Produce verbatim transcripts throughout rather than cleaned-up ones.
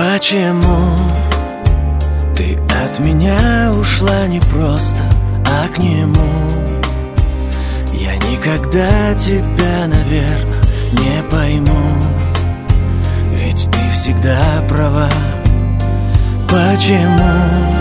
Почему ты от меня ушла не просто, а к нему? Я никогда тебя, наверное, не пойму, ведь ты всегда права. Почему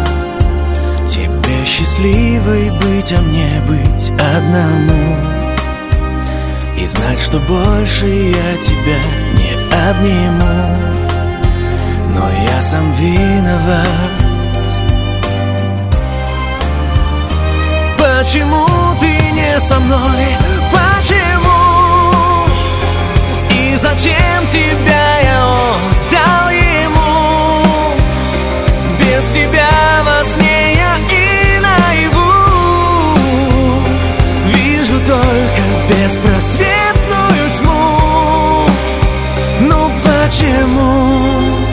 тебе счастливой быть, а мне быть одному? И знать, что больше я тебя не обниму. Но я сам виноват. Почему ты не со мной? Почему? И зачем тебя я отдал ему? Без тебя во сне я и наяву вижу только беспросветную тьму. Ну почему?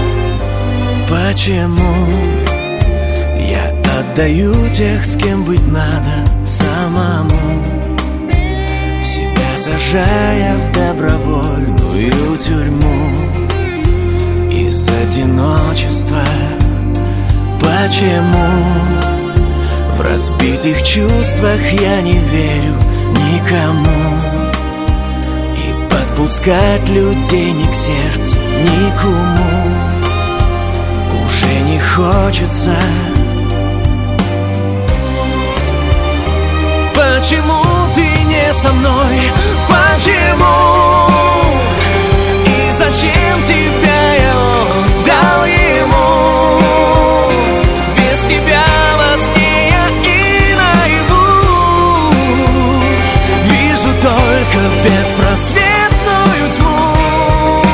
Почему я отдаю тех, с кем быть надо самому, себя сажая в добровольную тюрьму из одиночества? Почему в разбитых чувствах я не верю никому, и подпускать людей ни к сердцу, ни к уму уже не хочется? Почему ты не со мной? Почему? И зачем тебя я отдал ему? Без тебя во сне я и наяву вижу только беспросветную тьму.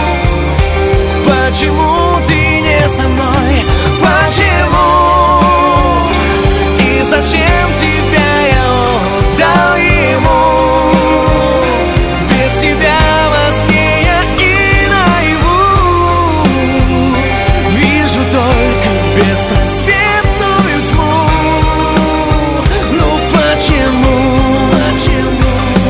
Почему ты не со мной? Почему? И зачем тебя я отдал ему? Без тебя во сне я и наяву вижу только беспросветную тьму. Ну почему? Почему?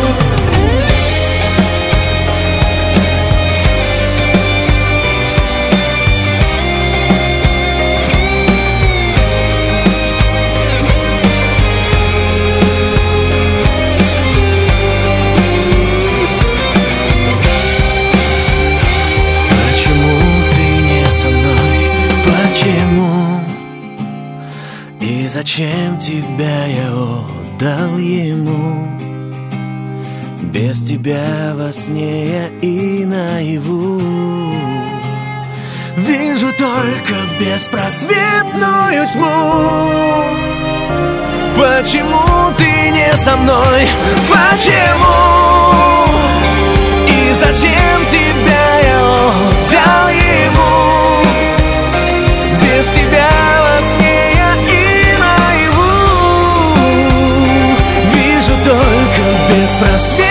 И зачем тебя я отдал ему? Без тебя во сне я и наяву вижу только беспросветную тьму. Почему ты не со мной? Почему? И зачем тебя я отдал ему? Без тебя во сне я и наяву вижу только беспросветную